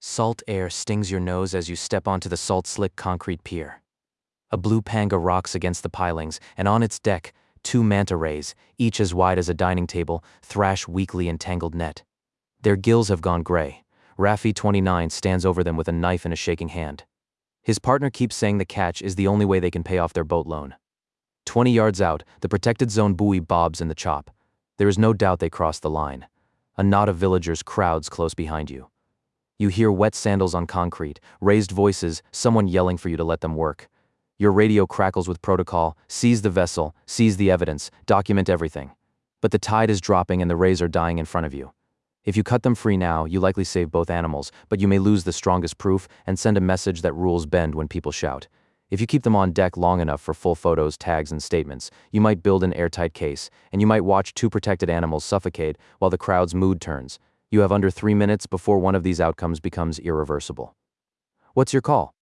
Salt air stings your nose as you step onto the salt-slick concrete pier. A blue panga rocks against the pilings, and on its deck, two manta rays, each as wide as a dining table, thrash weakly in tangled net. Their gills have gone gray. Raffi, 29, stands over them with a knife in a shaking hand. His partner keeps saying the catch is the only way they can pay off their boat loan. 20 yards out, the protected zone buoy bobs in the chop. There is no doubt they crossed the line. A knot of villagers crowds close behind you. You hear wet sandals on concrete, raised voices, someone yelling for you to let them work. Your radio crackles with protocol: seize the vessel, seize the evidence, document everything. But the tide is dropping and the rays are dying in front of you. If you cut them free now, you likely save both animals, but you may lose the strongest proof and send a message that rules bend when people shout. If you keep them on deck long enough for full photos, tags, and statements, you might build an airtight case, and you might watch two protected animals suffocate while the crowd's mood turns. You have under 3 minutes before one of these outcomes becomes irreversible. What's your call?